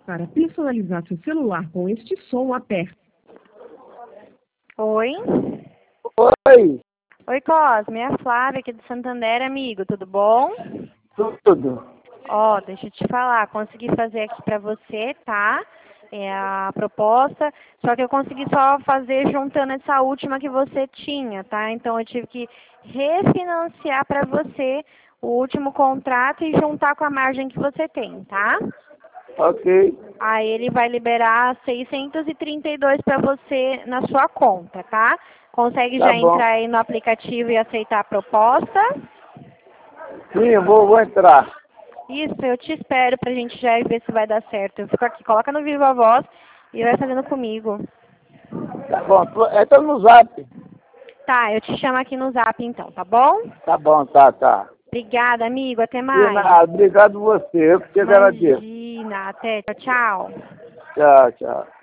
Para personalizar seu celular com este som, aperte. Oi? Oi, Oi, Cosme, é a Flávia aqui do Santander, amigo, tudo bom? tudo. Ó, deixa eu te falar, consegui fazer aqui pra você, tá? É a proposta, só que eu consegui só fazer juntando essa última que você tinha, tá? Então eu tive que refinanciar pra você o último contrato e juntar com a margem que você tem, tá? Ok, Aí ele vai liberar 632 para você na sua conta, tá? Consegue tá já bom. entrar aí no aplicativo e aceitar a proposta? Sim, eu vou entrar. Isso, eu te espero pra gente já ver se vai dar certo. Eu fico aqui, coloca no Viva Voz e vai fazendo comigo. Tá bom, entra no zap. Tá, eu te chamo aqui no Zap então, tá bom? Tá bom, tá. Obrigada, amigo, até De mais. nada, obrigado você, eu que te agradeço. Imagina, até, tchau, tchau. Tchau, tchau.